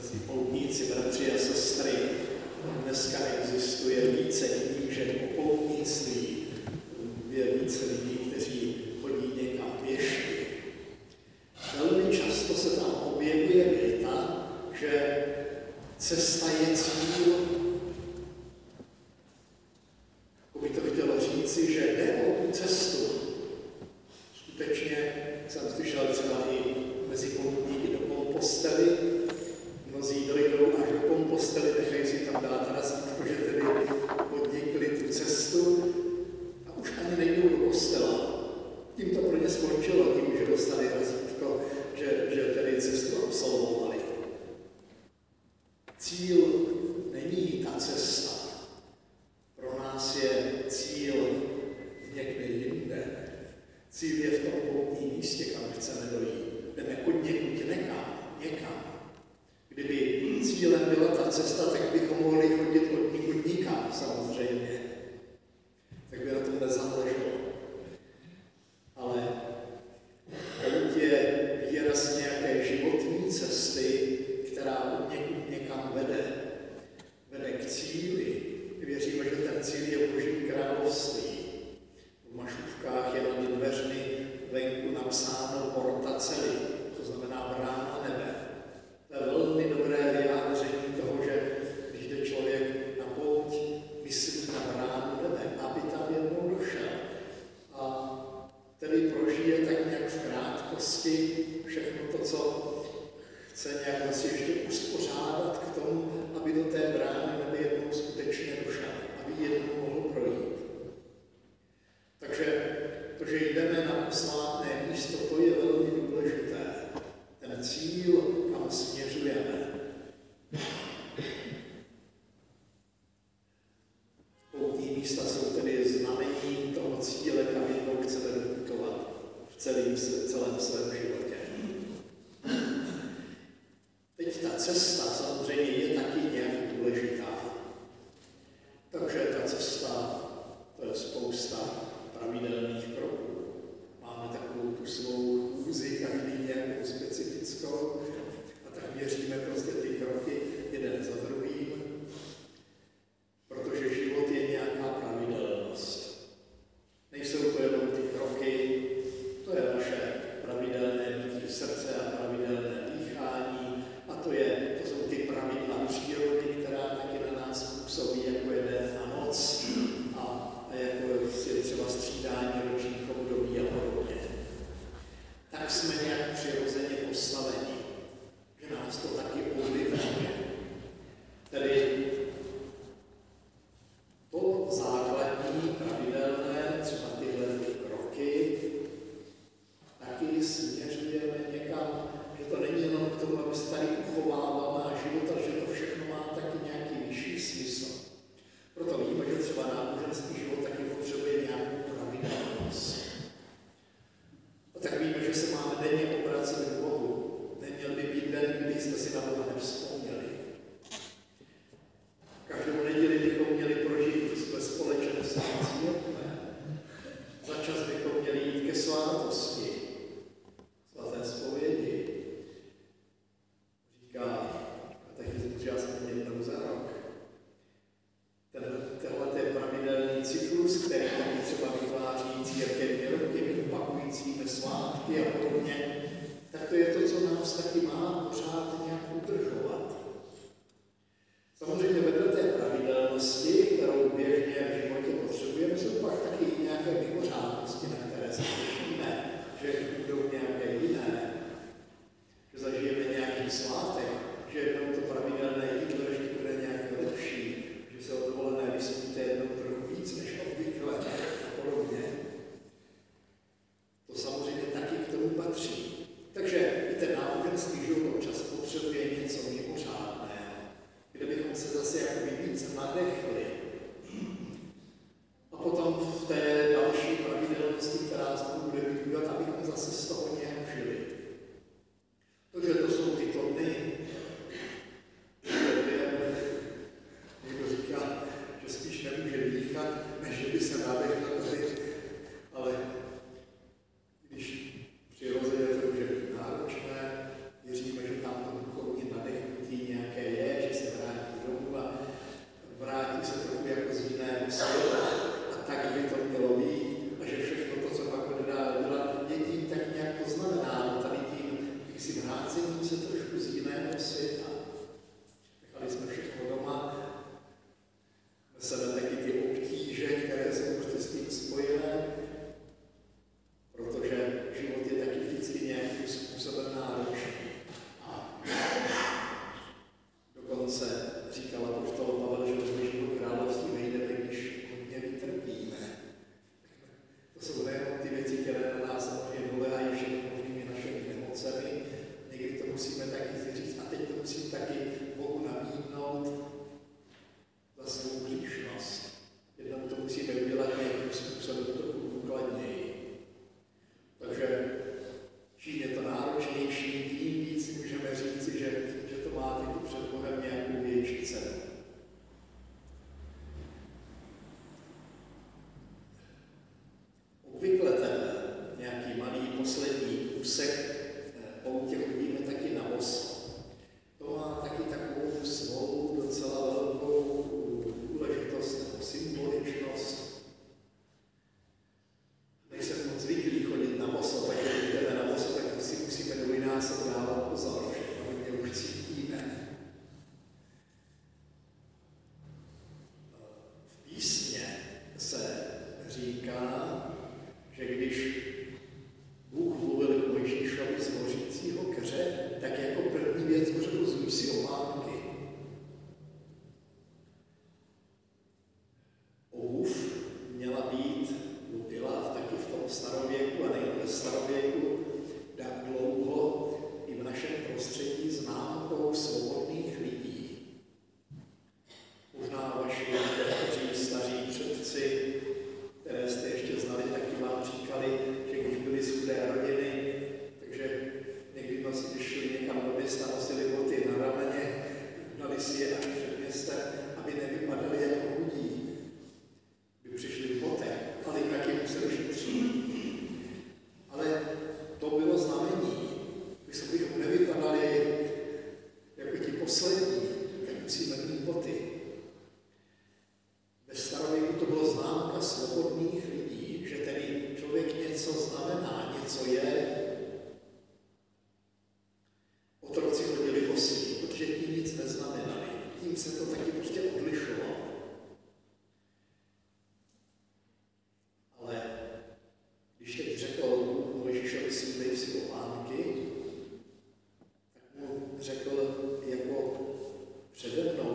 poutníci, bratři a sestry, dneska existuje více knížek o poutnictví, je více lidí, kteří chodí někam pěšky. Velmi často se tam objevuje věta, že cesta je cíl. By to chtělo říci, že jde o tu cestu. Skutečně jsem slyšel třeba i mezi poutníky do Kompostely. Mnozí dojdou až do Kompostely, nechají si tam dát razítko, že tedy podnikli tu cestu a už ani nejdou do kostela. Tím to pro ně skončilo, tím, že dostali razítko, že tedy cestu absolvovali. Cíl není ta cesta. Pro nás je cíl někde jinde. Cíl je v tom poutním místě, kam chceme dojít. Jdeme od někud někam. Kdyby cílem byla ta cesta, tak bychom mohli chodit od někud nikam, samozřejmě. Tak by na tom nezáleželo. Ale pout je výraz nějaké životní cesty, která od někud někam vede. Vede k cíli. Věříme, že ten cíl je Boží království. V mašůvkách je nad dveřmi venku napsáno porta celi, to znamená brána nebe. To je velmi dobré vyjádření toho, že když jde člověk na pouť, myslí na bránu nebe, aby tam jednou došel. A tedy prožije tak nějak v krátkosti všechno to, co chce nějak asi ještě uspořádat k tomu, aby do té brány nebe jednou skutečně došel, aby jednou mohl projít. Takže to, že jdeme na posvátné místo, to je velmi důležité. Ten cíl, kam směřujeme. Poutní místa jsou tedy znamením toho cíle, kam jednou chceme doputovat v celém svém životě. Teď ta cesta samozřejmě je taky nějak důležitá. Takže ta cesta, to je spousta pravidelných kroků. Máme takovou tu svou chůzi, každý nějakou specifickou, a tak měříme prostě ty kroky jeden za druhým, protože život je nějaká pravidelnost. Nejsou to jenom ty kroky, to je naše pravidelné bytí srdce a pravidelné dýchání, a to jsou ty pravidla přírody, která taky na nás působí, jako je den a noc, a jako je třeba střídání ročních období a podobně. Tak jsme nějak přirozeně postaveni, že nás to taky ovlivňuje. Tedy to základní, pravidelné, třeba tyhle kroky, taky směřujeme někam, že to není jenom k tomu, aby se tady uchovával náš život, ale že to všechno má taky nějaký vyšší smysl. Proto víme, že třeba náboženský život taky potřebuje nějakou pravidelnost. A tak víme, že se máme denně obracet k Bohu. Neměl by být den, kdy jsme si na Boha nevzpomněli. Každou neděli bychom měli prožít ve společenství církve. Za čas bychom měli jít ke svátosti, svaté zpovědi. Říká katechismus, že já jsem jednou za rok. Tenhle je pravidelný cyklus, který taky třeba vytváří církevní roky, opakujícími svátky a podobně, tak to je to, co nás taky má pořád nějak udržovat.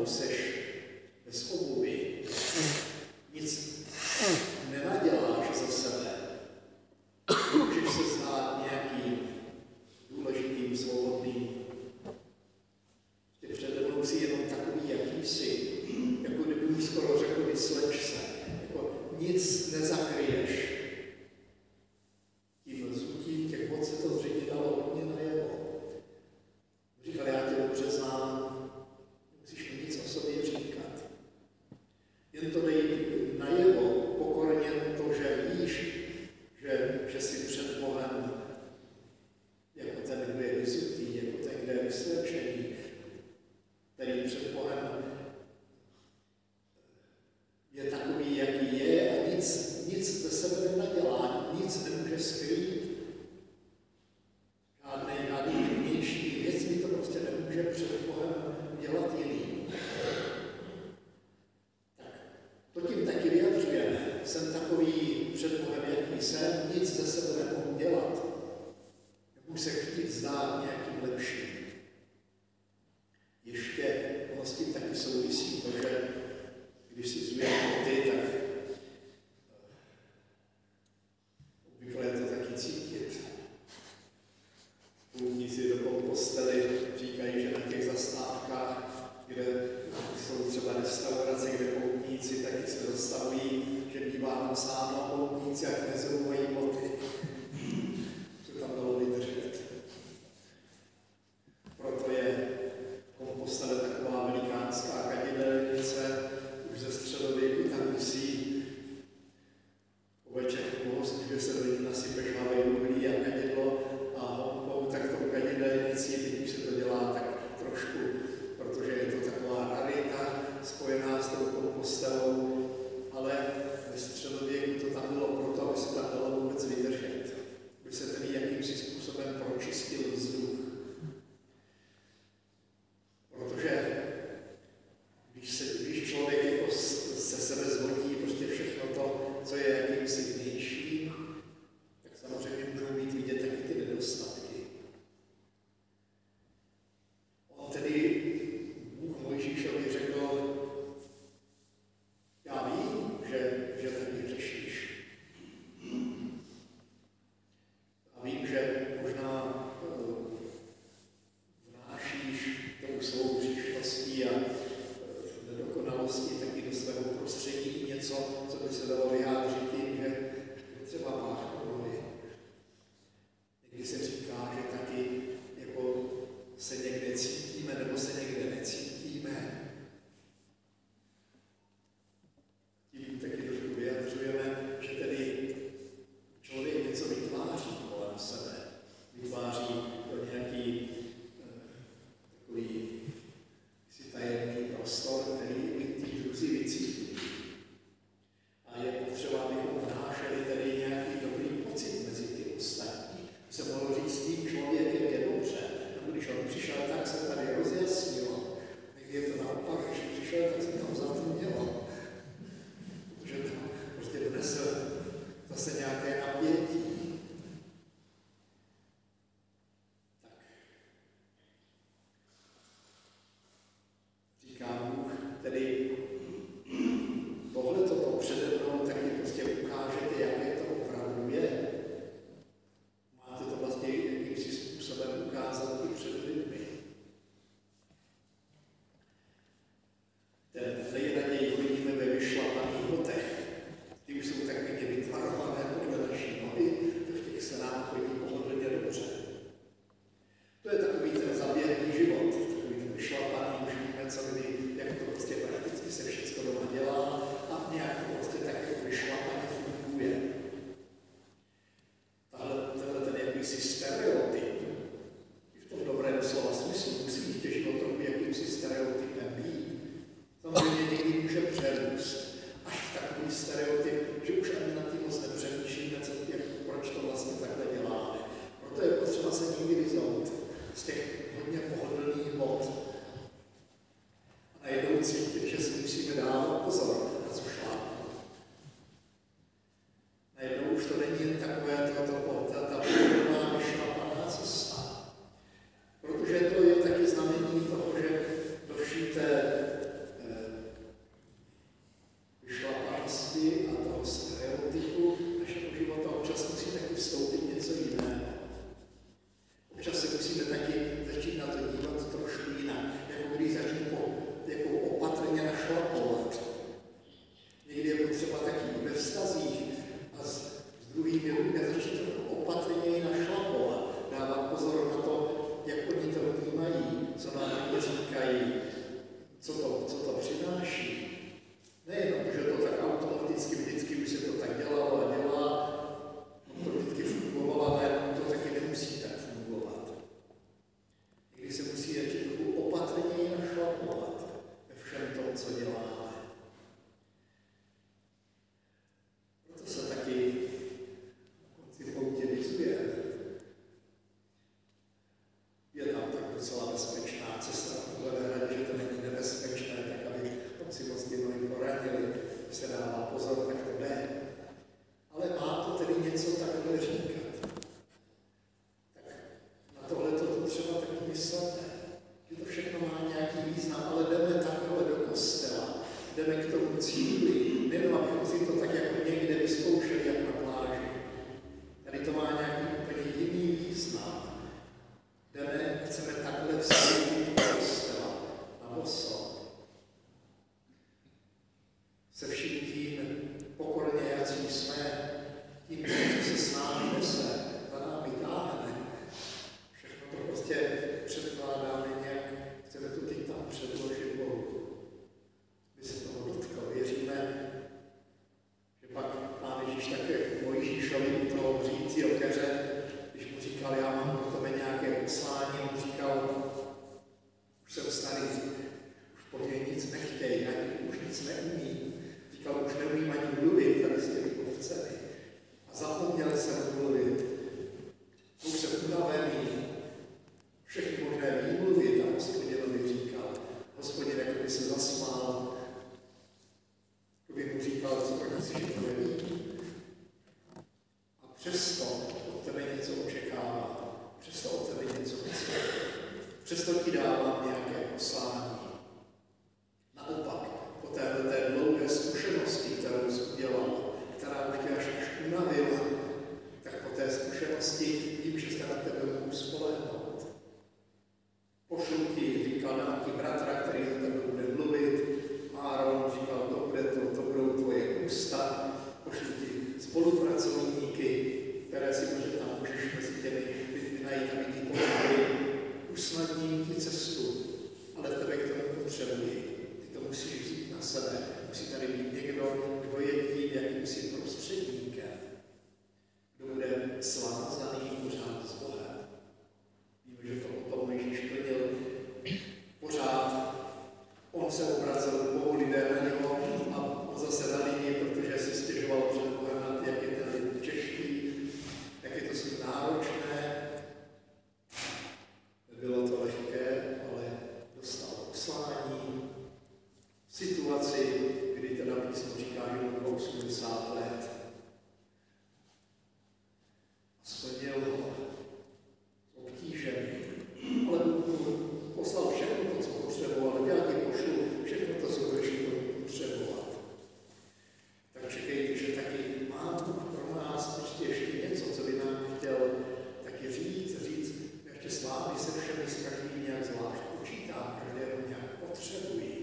seš bez obuvy, nic nenaděláš za sebe, můžeš se zdát nějakým důležitým, svobodným. Přede mnou si jenom takový, jaký jsi, jako kdyby mu skoro řekl, vysleč se, jako nic nezakryješ. Tím vzutím těch vod se to zřejmě dalo hodně najevo. Říkal, já tě dobře znám, nemusíš mi nic o sobě říkat. Jen to dej najevo, pokorně to, že víš, že jsi před Bohem jako ten, kdo je vyzutý, jako ten, kdo je vyslečený, který před Bohem je takový, jaký je a nic ze sebe nenadělá, nic nemůže skrýt. Žádný vnější věc mi to prostě nemůže před Bohem dělat jiný. Tak, to tím taky vyjadřujeme. Jsem takový před Bohem, jaký jsem, nic ze sebe nemohu dělat. Nemůžu se chtít zdát nějakým lepším. Ještě ono s tím taky souvisí to, že když si zuješ boty, tak obvykle je to taky cítit. Půlníci do posteli říkají, že na těch zastávkách, kde jsou třeba restaurace, kde poutníci taky se dostavují, že bývá napsáno poutníci, jak nezrouvají boty. To tam dalo vydržet. Proto je kompostele taková velikánská kadidelnice, už ze středověku tam visí říkají, co to přináší. Nejenom, že to tak automaticky vždycky už se to tak dělalo a dělá, to vždycky fungovalo, ale to taky nemusí tak fungovat. Někdy se musí ještě trochu opatrněji našlapovat ve všem tom, co děláme. Proto se taky na konci poutě vyzuje. Je tam tak docela bezpečná cesta, ale že to není nebezpečné, tak aby tam si moc ty nohy poradili, když se dává pozor, tak to jde. Ale má to tedy něco takhle říkat. Tak na tohle to třeba taky myslete, že to všechno má nějaký význam, ale jdeme takhle do kostela, jdeme k tomu cíli, nejenom abychom si to tak jako někde vyzkoušeli, jak na pláži. Tady to má nějaký úplně jiný význam. Jdeme, chceme takhle vstoupit do kostela, na boso. Se vším tím pokorně, jací jsme, tím, co se s námi nese, za námi táhne. Všechno to prostě předkládáme nějak, chceme to teď tam předložit Bohu. My se toho dotkl. Věříme, že pak Pán Ježíš také Mojžíšovi u toho řící okeře, když mu říkal, já mám pro tebe nějaké poslání, on říkal, už jsem starý, už po mně nic nechtěj, ani už nic neumím. Říkal, už neumím ani mluvit tady s těmi ovcemi. A zapomněl jsem mluvit. Už jsem unavený. Všechny možné výmluvy tam Hospodinovi říkal. Hospodin jako by se zasmál. Kdyby mu říkal, co tak asi, že to neví. A přesto od tebe něco očekává. Přesto od tebe něco chce. Přesto ti dávám nějaké poslání. Naopak, po této dlouhé zkušenosti, kterou jsi udělal, která už tě až unavila, tak po té zkušenosti vím, že se na tebe mohu spolehnout. Pošlu ti, říkal nějaký bratra, který za tebe bude mluvit. Áron říkal, to budou tvoje ústa. Pošlu ti spolupracovníky, které si tam můžeš mezi těmi lidmi najít, aby ti pomohli. Usnadní ti cestu, ale tebe k tomu potřebuji. To musíš vzít na sebe. Musí tady být někdo, kdo je tím jakýmsi prostředníkem, kdo bude svázaný pořád s Bohem. Víme, že to potom Ježíš plnil pořád. On se obracel k Bohu, lidé na něho a on zase na lidi, protože si stěžoval před Bohem na ty, jak je ten lid těžký, jak je to s ním náročné. Nebylo to lehké, ale dostal poslání. V situaci, kdy teda písmo říká, že mu bylo 80 let. A splnil ho obtížený. Ale Bůh poslal všechno to, co potřeboval. Já ti pošlu všechno to, co budeš potřebovat. Tak čekejte, že taky má Bůh pro nás prostě ještě něco, co by nám chtěl taky říct. Ještě s vámi se všemi s každým nějak zvlášť počítám, každého nějak potřebují.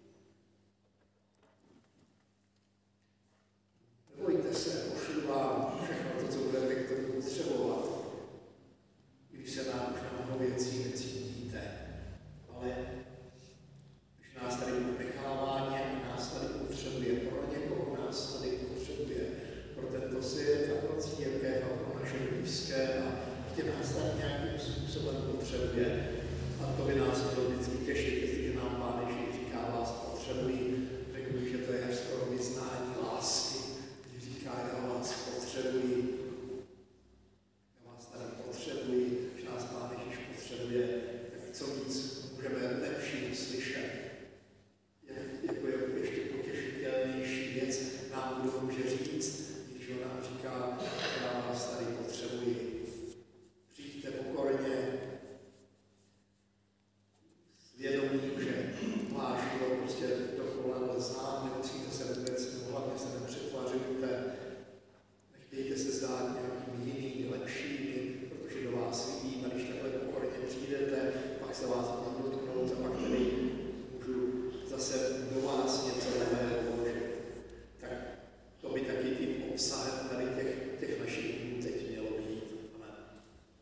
Nebojte se, pošlu vám všechno to, co budete k tomu potřebovat, když se nám už na mnoho věcí necítíte. Ale když nás tady nechává nějak, nás tady potřebuje, pro někoho nás tady potřebuje, pro tento svět a pro církev a pro naše blízké a ještě nás tady nějakým způsobem potřebuje. A to by nás mělo vždycky těšit, jestliže nám Pán Ježíš říká, vás potřebují, řeknu, že to je až skoro vyznání lásky. Říká, já vás potřebuji, já vás tady potřebuji, že nás Pán Ježíš potřebuje, tak co víc můžeme lepší slyšet. Jako je ještě potěšitelnější věc nám kdo může říct, když on nám říká, já vás tady potřebuji. Přijďte pokorně, s vědomím, že váš život prostě dokonale znám, nemusíte se vůbec, hlavně se